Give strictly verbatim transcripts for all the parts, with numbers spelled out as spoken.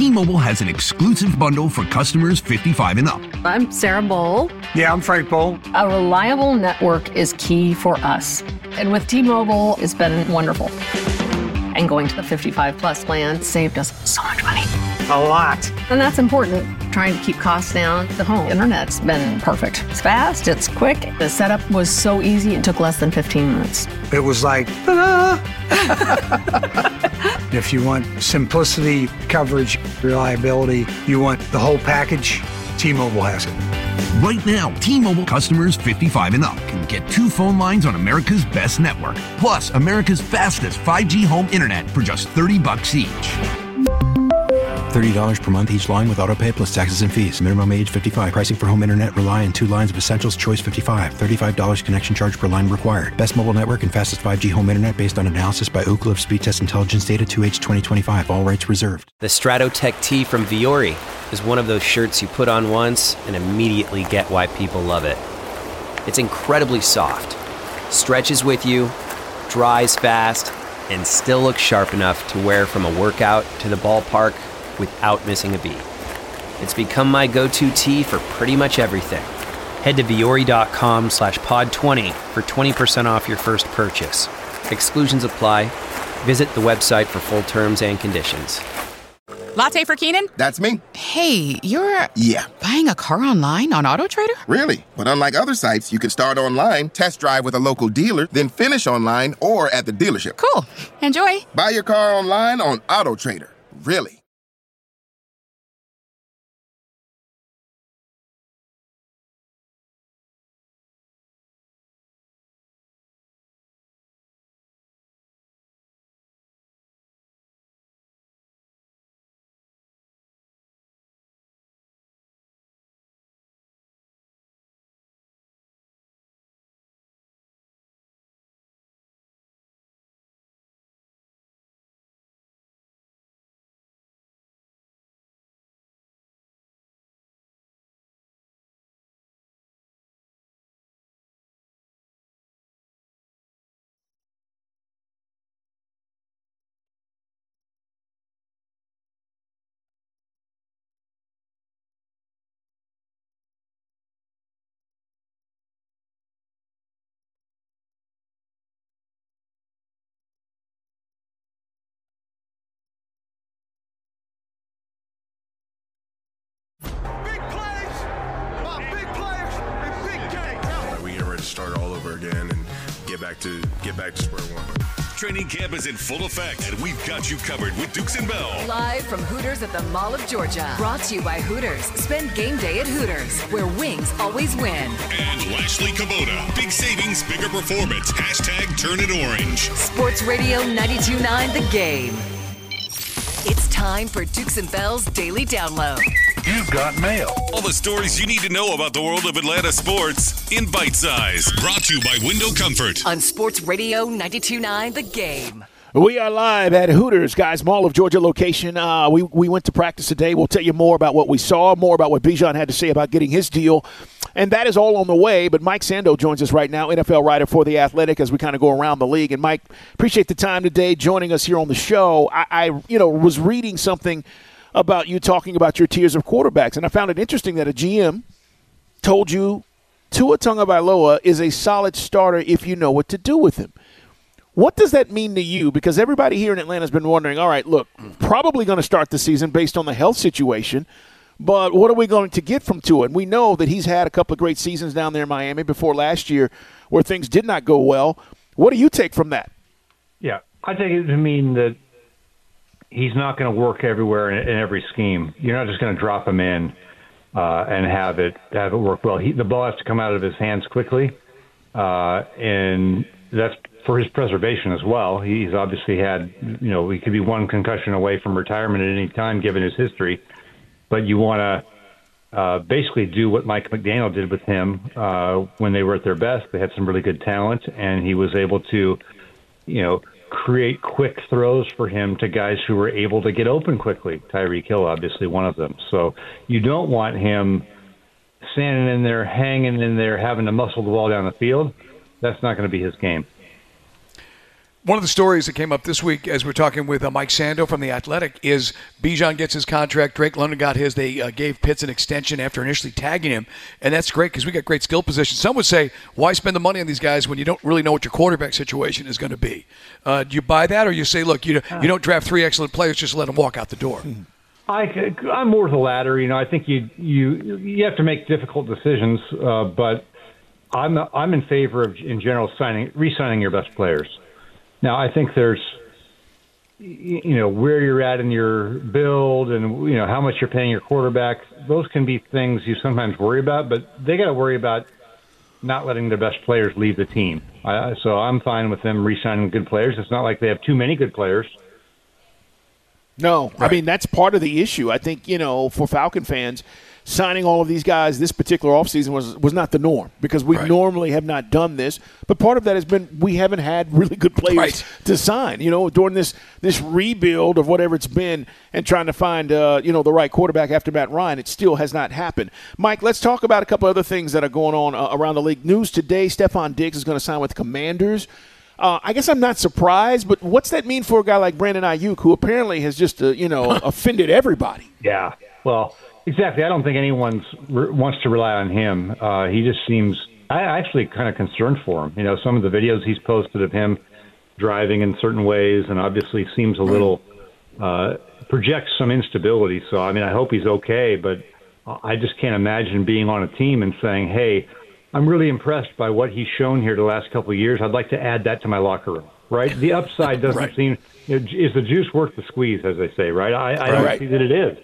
T-Mobile has an exclusive bundle for customers fifty-five and up. I'm Sarah Bowl. Yeah, I'm Frank Bowl. A reliable network is key for us. And with T-Mobile, it's been wonderful. And going to the fifty-five plus plan saved us so much money. A lot. And that's important. Trying to keep costs down. The home internet's been perfect. It's fast, it's quick. The setup was so easy, it took less than fifteen minutes. It was like, ta-da! If you want simplicity, coverage, reliability, you want the whole package, T-Mobile has it. Right now, T-Mobile customers fifty-five and up can get two phone lines on America's best network, plus America's fastest five G home internet for just thirty bucks each. thirty dollars per month each line with autopay plus taxes and fees. Minimum age fifty-five. Pricing for home internet rely on two lines of Essentials Choice fifty-five. thirty-five dollars connection charge per line required. Best mobile network and fastest five G home internet based on analysis by Ookla of Speed Test Intelligence Data two H twenty twenty-five. All rights reserved. The Stratotech Tee from Viore is one of those shirts you put on once and immediately get why people love it. It's incredibly soft, stretches with you, dries fast, and still looks sharp enough to wear from a workout to the ballpark without missing a beat. It's become my go-to tee for pretty much everything. Head to Viore.com slash pod 20 for twenty percent off your first purchase. Exclusions apply. Visit the website for full terms and conditions. Latte for Keenan? That's me. Hey, you're... Yeah. Buying a car online on AutoTrader? Really? But unlike other sites, you can start online, test drive with a local dealer, then finish online or at the dealership. Cool. Enjoy. Buy your car online on AutoTrader. Really? Start all over again and get back to get back to square one. Training camp is in full effect, and we've got you covered with Dukes and Bell. Live from Hooters at the Mall of Georgia. Brought to you by Hooters. Spend game day at Hooters, where wings always win. And Lashley Kubota. Big savings, bigger performance. Hashtag turn it orange. Sports Radio ninety-two point nine The Game. It's time for Dukes and Bell's Daily Download. You've got mail. All the stories you need to know about the world of Atlanta sports in bite size. Brought to you by Window Comfort. On Sports Radio ninety-two point nine The Game. We are live at Hooters, guys, Mall of Georgia location. Uh, we, we went to practice today. We'll tell you more about what we saw, more about what Bijan had to say about getting his deal. And that is all on the way. But Mike Sando joins us right now, N F L writer for The Athletic, as we kind of go around the league. And, Mike, appreciate the time today joining us here on the show. I, I you know, was reading something about you talking about your tiers of quarterbacks, and I found it interesting that a G M told you Tua Tagovailoa is a solid starter if you know what to do with him. What does that mean to you? Because everybody here in Atlanta has been wondering, all right, look, probably going to start the season based on the health situation, but what are we going to get from Tua? And we know that he's had a couple of great seasons down there in Miami before last year where things did not go well. What do you take from that? Yeah, I take it to mean that he's not going to work everywhere in, in every scheme. You're not just going to drop him in uh, and have it have it work well. He, the ball has to come out of his hands quickly, uh, and that's for his preservation as well. He's obviously had, you know, he could be one concussion away from retirement at any time given his history. But you want to uh, basically do what Mike McDaniel did with him uh, when they were at their best. They had some really good talent, and he was able to, you know, create quick throws for him to guys who were able to get open quickly. Tyreek Hill, obviously one of them. So you don't want him standing in there, hanging in there, having to muscle the ball down the field. That's not going to be his game. One of the stories that came up this week as we're talking with uh, Mike Sando from The Athletic is Bijan gets his contract. Drake London got his. They uh, gave Pitts an extension after initially tagging him, and that's great because we got great skill positions. Some would say, why spend the money on these guys when you don't really know what your quarterback situation is going to be? Uh, do you buy that, or you say, look, you, you don't draft three excellent players, just let them walk out the door? I, I'm more the latter. You know, I think you you you have to make difficult decisions, uh, but I'm I'm in favor of, in general, signing re-signing your best players. Now, I think there's, you know, where you're at in your build and, you know, how much you're paying your quarterback. Those can be things you sometimes worry about, but they got to worry about not letting their best players leave the team. I, so I'm fine with them re-signing good players. It's not like they have too many good players. No, right. I mean, that's part of the issue. I think, you know, for Falcon fans, signing all of these guys this particular offseason was was not the norm because we right. normally have not done this. But part of that has been we haven't had really good players right. to sign, you know, during this this rebuild of whatever it's been and trying to find, uh, you know, the right quarterback after Matt Ryan. It still has not happened. Mike, let's talk about a couple other things that are going on uh, around the league. News today, Stephon Diggs is going to sign with the Commanders. Uh, I guess I'm not surprised, but what's that mean for a guy like Brandon Ayuk, who apparently has just, uh, you know, offended everybody? Yeah, well, exactly. I don't think anyone re- wants to rely on him. Uh, he just seems – I actually kind of concerned for him. You know, some of the videos he's posted of him driving in certain ways and obviously seems a little uh, – projects some instability. So, I mean, I hope he's okay, but I just can't imagine being on a team and saying, hey – I'm really impressed by what he's shown here the last couple of years. I'd like to add that to my locker room, right? The upside doesn't right. seem you know, – is the juice worth the squeeze, as they say, right? I, I don't right. see that it is.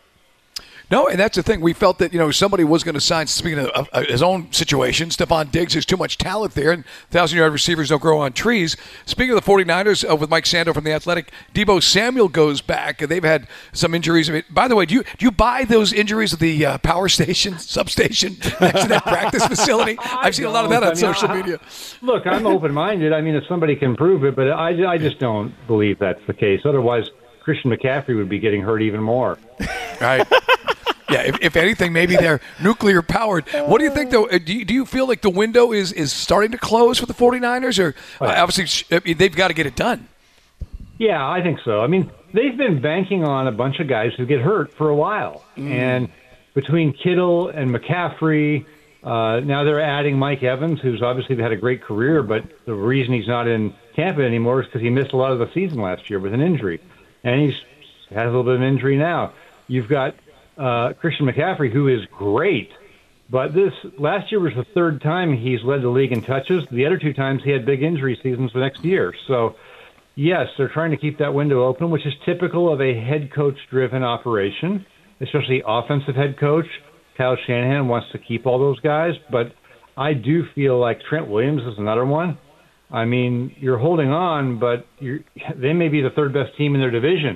No, and that's the thing. We felt that, you know, somebody was going to sign, speaking of, of, of his own situation, Stephon Diggs. There's too much talent there, and thousand-yard receivers don't grow on trees. Speaking of the 49ers, uh, with Mike Sando from The Athletic, Deebo Samuel goes back. They've had some injuries. I mean, by the way, do you do you buy those injuries at the uh, power station, substation, next to that practice facility? I've seen a lot of that on I mean, social I, media. Look, I'm open-minded. I mean, if somebody can prove it, but I, I just don't believe that's the case. Otherwise, Christian McCaffrey would be getting hurt even more. Right. Yeah, if, if anything, maybe they're nuclear powered. What do you think, though? Do you, do you feel like the window is, is starting to close for the 49ers? Or uh, obviously, I mean, they've got to get it done. Yeah, I think so. I mean, they've been banking on a bunch of guys who get hurt for a while. Mm. And between Kittle and McCaffrey, uh, now they're adding Mike Evans, who's obviously had a great career, but the reason he's not in Tampa anymore is because he missed a lot of the season last year with an injury. And he's has a little bit of an injury now. You've got Uh, Christian McCaffrey, who is great, but this last year was the third time he's led the league in touches. The other two times he had big injury seasons the next year. So, yes, they're trying to keep that window open, which is typical of a head coach-driven operation, especially offensive head coach. Kyle Shanahan wants to keep all those guys, but I do feel like Trent Williams is another one. I mean, you're holding on, but you're, they may be the third best team in their division.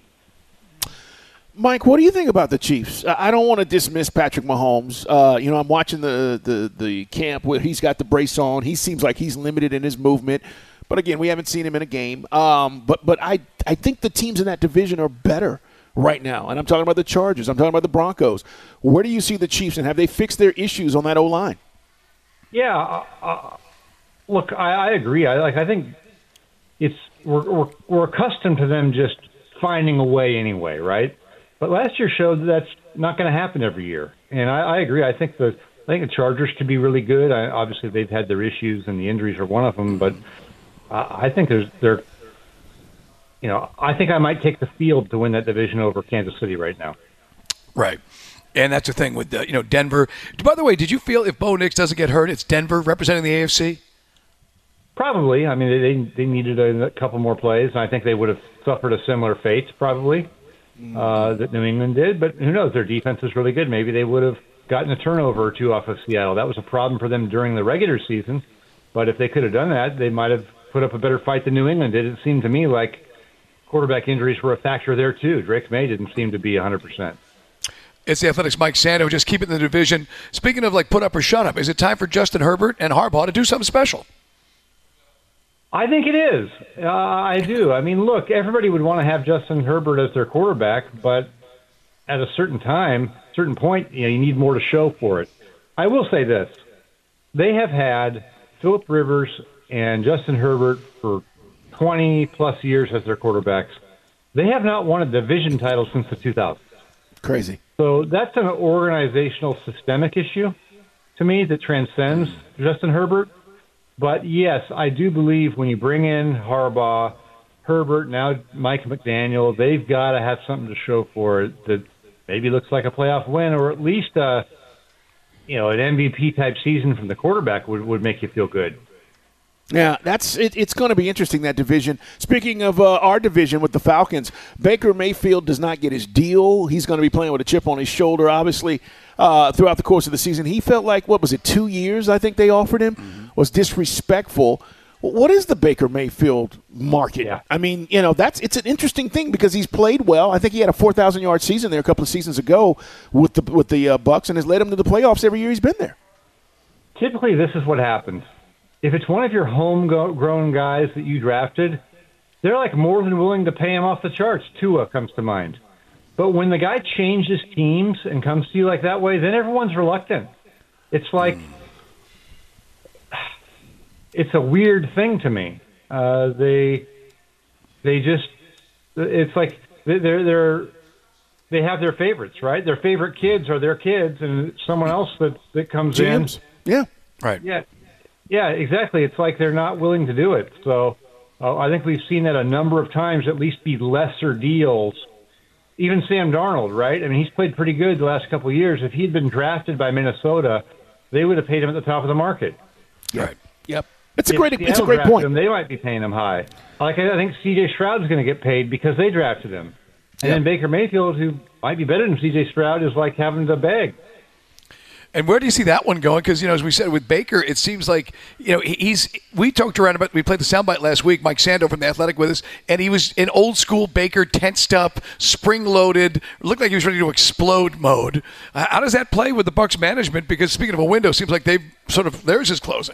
Mike, what do you think about the Chiefs? I don't want to dismiss Patrick Mahomes. Uh, you know, I'm watching the, the, the camp where he's got the brace on. He seems like he's limited in his movement. But, again, we haven't seen him in a game. Um, but but I, I think the teams in that division are better right now. And I'm talking about the Chargers. I'm talking about the Broncos. Where do you see the Chiefs, and have they fixed their issues on that O-line? Yeah. Uh, uh, look, I, I agree. I like. I think it's we're, we're we're accustomed to them just finding a way anyway, right? But last year showed that that's not going to happen every year, and I, I agree. I think the I think the Chargers could be really good. I, obviously, they've had their issues, and the injuries are one of them. But I, I think there's they're, you know, I think I might take the field to win that division over Kansas City right now. Right, and that's the thing with uh, you know Denver. By the way, did you feel if Bo Nix doesn't get hurt, it's Denver representing the A F C? Probably. I mean, they they needed a, a couple more plays, and I think they would have suffered a similar fate probably. Uh, that New England did, but who knows? Their defense is really good. Maybe they would have gotten a turnover or two off of Seattle. That was a problem for them during the regular season, but if they could have done that, they might have put up a better fight than New England did. It seemed to me like quarterback injuries were a factor there too. Drake May didn't seem to be one hundred percent. It's the Athletics' Mike Sando, just keeping the division. Speaking of like put up or shut up, is it time for Justin Herbert and Harbaugh to do something special? I think it is. Uh, I do. I mean, look, everybody would want to have Justin Herbert as their quarterback, but at a certain time, certain point, you know, you need more to show for it. I will say this. They have had Phillip Rivers and Justin Herbert for twenty-plus years as their quarterbacks. They have not won a division title since the two thousands. Crazy. So that's an organizational systemic issue to me that transcends Justin Herbert. But, yes, I do believe when you bring in Harbaugh, Herbert, now Mike McDaniel, they've got to have something to show for it that maybe looks like a playoff win or at least a, you know, an M V P-type season from the quarterback would, would make you feel good. Yeah, that's it, it's going to be interesting, that division. Speaking of uh, our division with the Falcons, Baker Mayfield does not get his deal. He's going to be playing with a chip on his shoulder, obviously, uh, throughout the course of the season. He felt like, what was it, two years I think they offered him, mm-hmm. was disrespectful. What is the Baker Mayfield market? Yeah. I mean, you know, that's it's an interesting thing because he's played well. I think he had a four thousand yard season there a couple of seasons ago with the, with the uh, Bucs and has led him to the playoffs every year he's been there. Typically, this is what happens. If it's one of your homegrown guys that you drafted, they're like more than willing to pay him off the charts. Tua comes to mind. But when the guy changes teams and comes to you like that way, then everyone's reluctant. It's like mm. it's a weird thing to me. Uh, they they just it's like they're they're they have their favorites, right? Their favorite kids are their kids, and someone else that that comes James. in. Yeah, right. Yeah. Yeah, exactly. It's like they're not willing to do it. So uh, I think we've seen that a number of times, at least be lesser deals. Even Sam Darnold, right? I mean, he's played pretty good the last couple of years. If he'd been drafted by Minnesota, they would have paid him at the top of the market. Right. Yep. It's a If great. Seattle It's a great drafted point. Him, they might be paying him high. Like I think C J Stroud is going to get paid because they drafted him, and Yep. then Baker Mayfield, who might be better than C J Stroud, is like having to beg. And where do you see that one going? Because, you know, as we said with Baker, it seems like, you know, he's – we talked around about – we played the soundbite last week, Mike Sando from The Athletic with us, and he was in old-school Baker, tensed up, spring-loaded, looked like he was ready to explode mode. Uh, how does that play with the Bucs management? Because speaking of a window, it seems like they've sort of – theirs is closing.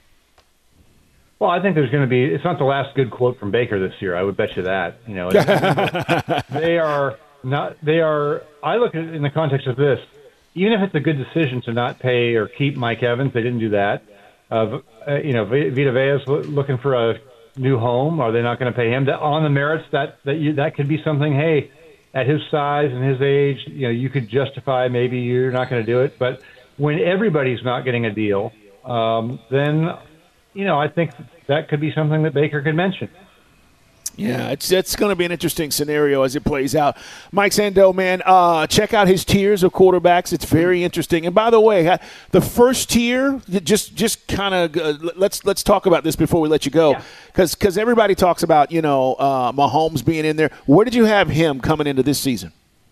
Well, I think there's going to be – it's not the last good quote from Baker this year. I would bet you that. You know, they are not – they are – I look at it in the context of this. Even if it's a good decision to not pay or keep Mike Evans, they didn't do that. Uh, uh, you know, Vita Vea's looking for a new home. Are they not going to pay him? That, on the merits, that that you, that could be something. Hey, at his size and his age, you know, you could justify maybe you're not going to do it. But when everybody's not getting a deal, um, then you know, I think that could be something that Baker could mention. Yeah, it's it's going to be an interesting scenario as it plays out. Mike Sando, man, uh, check out his tiers of quarterbacks. It's very interesting. And by the way, the first tier, just just kind of uh, let's let's talk about this before we let you go, because yeah. because everybody talks about you know uh, Mahomes being in there. Where did you have him coming into this season?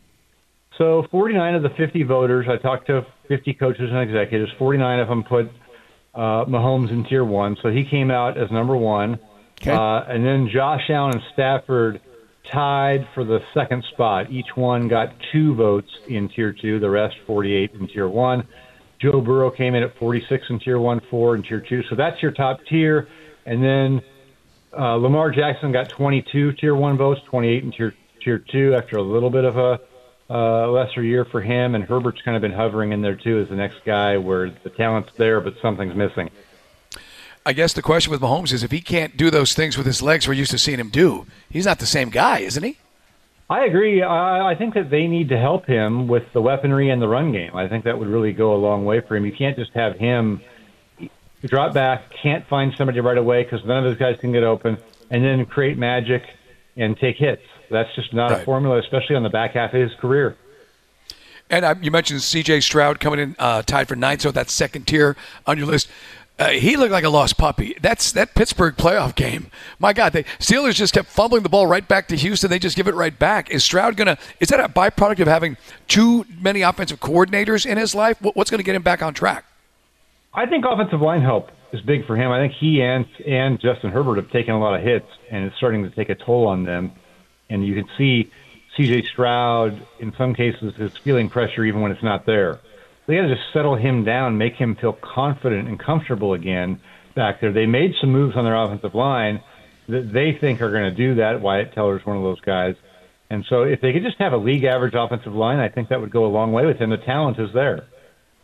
So forty-nine of the fifty voters, I talked to fifty coaches and executives. forty-nine of them put uh, Mahomes in tier one, so he came out as number one. Okay. Uh, and then Josh Allen and Stafford tied for the second spot. Each one got two votes in Tier two, the rest forty-eight in Tier one. Joe Burrow came in at forty-six in Tier one, four in Tier two. So that's your top tier. And then uh, Lamar Jackson got twenty-two Tier one votes, twenty-eight in Tier, tier two after a little bit of a uh, lesser year for him. And Herbert's kind of been hovering in there, too, as the next guy where the talent's there, but something's missing. I guess the question with Mahomes is if he can't do those things with his legs we're used to seeing him do, he's not the same guy, isn't he? I agree. I, I think that they need to help him with the weaponry and the run game. I think that would really go a long way for him. You can't just have him drop back, can't find somebody right away because none of those guys can get open, and then create magic and take hits. That's just not right. a formula, especially on the back half of his career. And uh, you mentioned C J Stroud coming in uh, tied for ninth, so that's second tier on your list. Uh, he looked like a lost puppy. That's that Pittsburgh playoff game. My God, the Steelers just kept fumbling the ball right back to Houston. They just give it right back. Is Stroud going to – is that a byproduct of having too many offensive coordinators in his life? What's going to get him back on track? I think offensive line help is big for him. I think he and, and Justin Herbert have taken a lot of hits, and it's starting to take a toll on them. And you can see C J Stroud, in some cases, is feeling pressure even when it's not there. They got to just settle him down, make him feel confident and comfortable again back there. They made some moves on their offensive line that they think are going to do that. Wyatt Teller's one of those guys. And so if they could just have a league average offensive line, I think that would go a long way with him. The talent is there.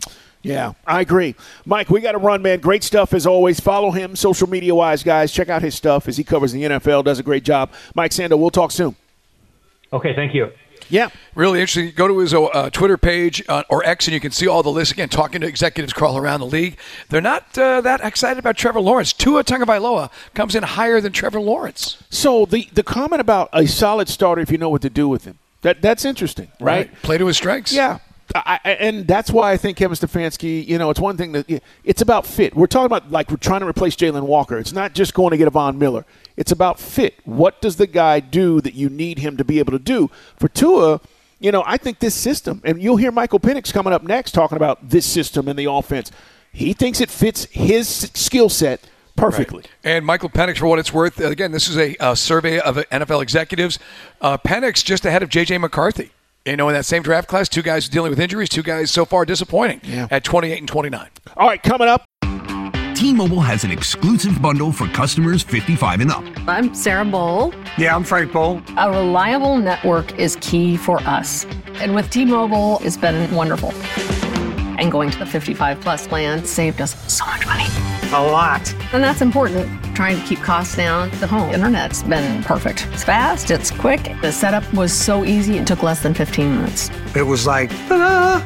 Yeah, I agree. Mike, we got to run, man. Great stuff as always. Follow him social media-wise, guys. Check out his stuff as he covers the N F L. Does a great job. Mike Sando, we'll talk soon. Okay, thank you. Yeah. Really interesting. Go to his uh, Twitter page uh, or X, and you can see all the lists. Again, talking to executives crawl around the league. They're not uh, that excited about Trevor Lawrence. Tua Tagovailoa comes in higher than Trevor Lawrence. So the, the comment about a solid starter if you know what to do with him, that that's interesting, right? right. Play to his strengths. Yeah. I, I, and that's why I think Kevin Stefanski, you know, it's one thing that it's about fit. We're talking about like we're trying to replace Jalen Walker. It's not just going to get a Von Miller. It's about fit. What does the guy do that you need him to be able to do? For Tua, you know, I think this system, and you'll hear Michael Penix coming up next talking about this system and the offense. He thinks it fits his skill set perfectly. Right. And Michael Penix, for what it's worth, again, this is a, a survey of N F L executives. Uh, Penix just ahead of J J McCarthy. You know, in that same draft class, two guys dealing with injuries, two guys so far disappointing yeah. at twenty-eight and twenty-nine. All right, coming up. T-Mobile has an exclusive bundle for customers fifty-five and up. I'm Sarah Bowl. Yeah, I'm Frank Bowl. A reliable network is key for us. And with T-Mobile, it's been wonderful. And going to the fifty-five plus plan saved us so much money. A lot. And that's important. Trying to keep costs down. The home internet's been perfect. It's fast, it's quick. The setup was so easy, it took less than fifteen minutes. It was like, ta-da!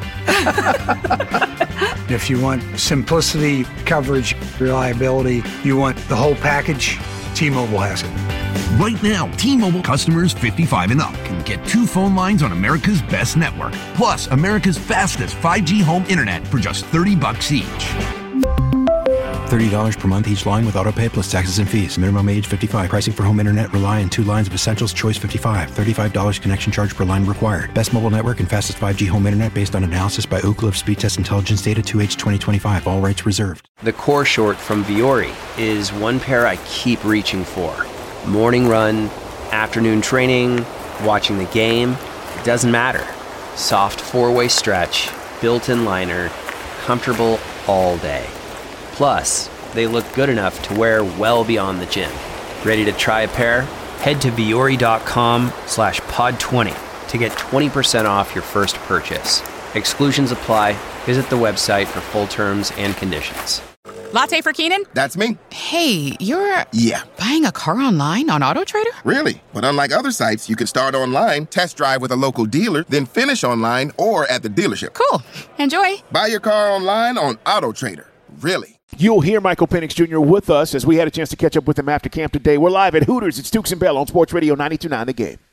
If you want simplicity, coverage, reliability, you want the whole package, T-Mobile has it. Right now, T-Mobile customers fifty-five and up can get two phone lines on America's best network, plus America's fastest five G home internet for just thirty bucks each. thirty dollars per month each line with autopay plus taxes and fees. Minimum age fifty-five. Pricing for home internet rely on two lines of Essentials Choice fifty-five. thirty-five dollars connection charge per line required. Best mobile network and fastest five G home internet based on analysis by Ookla of Speed Test Intelligence Data two H twenty twenty-five. All rights reserved. The core short from Viore is one pair I keep reaching for. Morning run, afternoon training, watching the game, it doesn't matter. Soft four-way stretch, built-in liner, comfortable all day. Plus, they look good enough to wear well beyond the gym. Ready to try a pair? Head to Viore.com slash pod 20 to get twenty percent off your first purchase. Exclusions apply. Visit the website for full terms and conditions. Latte for Keenan? That's me. Hey, you're... Yeah. Buying a car online on AutoTrader? Really? But unlike other sites, you can start online, test drive with a local dealer, then finish online or at the dealership. Cool. Enjoy. Buy your car online on AutoTrader. Really? You'll hear Michael Penix Junior with us as we had a chance to catch up with him after camp today. We're live at Hooters. It's Dukes and Bell on Sports Radio ninety-two point nine The Game.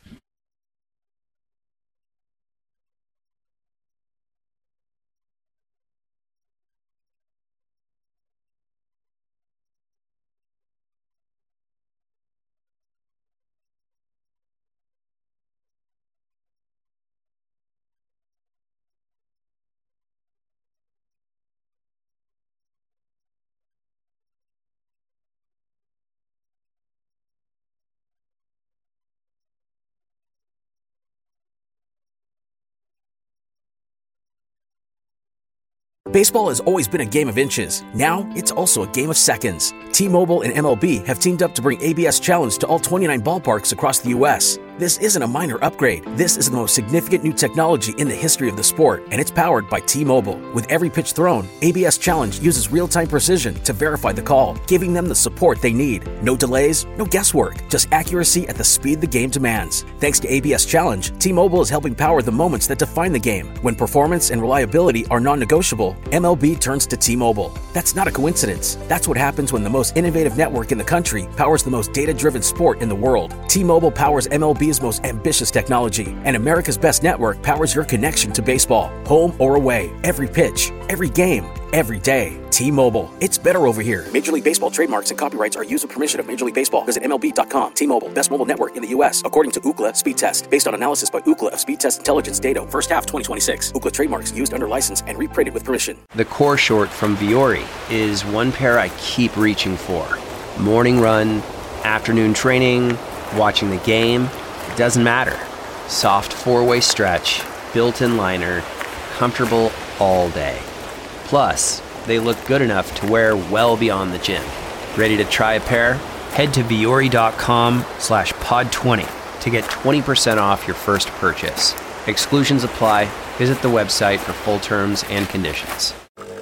Baseball has always been a game of inches. Now, it's also a game of seconds. T-Mobile and M L B have teamed up to bring A B S Challenge to all twenty-nine ballparks across the U S This isn't a minor upgrade. This is the most significant new technology in the history of the sport, and it's powered by T-Mobile. With every pitch thrown, A B S Challenge uses real-time precision to verify the call, giving them the support they need. No delays, no guesswork, just accuracy at the speed the game demands. Thanks to A B S Challenge, T-Mobile is helping power the moments that define the game. When performance and reliability are non-negotiable, M L B turns to T-Mobile. That's not a coincidence. That's what happens when the most innovative network in the country powers the most data-driven sport in the world. T-Mobile powers M L B's most ambitious technology, and America's best network powers your connection to baseball. Home or away, every pitch, every game, every day. T-Mobile. It's better over here. Major League Baseball trademarks and copyrights are used with permission of Major League Baseball. Visit M L B dot com. T-Mobile. Best mobile network in the U S according to Ookla Speed Test. Based on analysis by Ookla of Speed Test Intelligence Data. First half twenty twenty-six. Ookla trademarks used under license and reprinted with permission. The core short from Viore is one pair I keep reaching for. Morning run, afternoon training, watching the game, it doesn't matter. Soft four-way stretch, built-in liner, comfortable all day. Plus, they look good enough to wear well beyond the gym. Ready to try a pair? Head to Viore.com slash pod 20 to get twenty percent off your first purchase. Exclusions apply. Visit the website for full terms and conditions.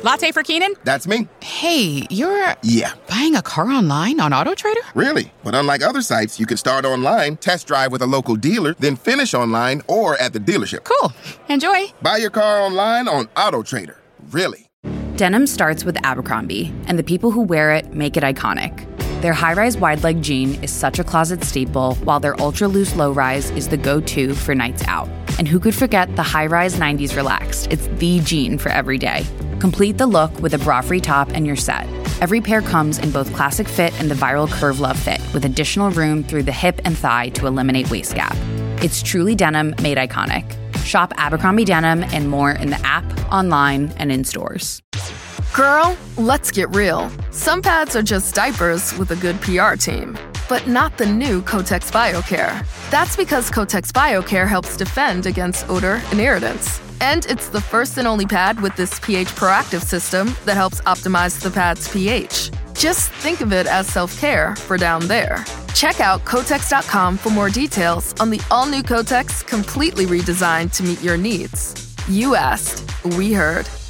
Latte for Keenan? That's me. Hey, you're... Yeah. Buying a car online on AutoTrader? Really? But unlike other sites, you can start online, test drive with a local dealer, then finish online or at the dealership. Cool. Enjoy. Buy your car online on AutoTrader. Really? Denim starts with Abercrombie, and the people who wear it make it iconic. Their high-rise wide-leg jean is such a closet staple, while their ultra-loose low-rise is the go-to for nights out. And who could forget the high-rise nineties Relaxed? It's the jean for every day. Complete the look with a bra-free top and you're set. Every pair comes in both classic fit and the viral Curve Love fit, with additional room through the hip and thigh to eliminate waist gap. It's truly denim made iconic. Shop Abercrombie Denim and more in the app, online, and in stores. Girl, let's get real. Some pads are just diapers with a good P R team, but not the new Kotex BioCare. That's because Kotex BioCare helps defend against odor and irritants. And it's the first and only pad with this pH proactive system that helps optimize the pad's pH. Just think of it as self-care for down there. Check out Kotex dot com for more details on the all-new Kotex, completely redesigned to meet your needs. You asked, we heard.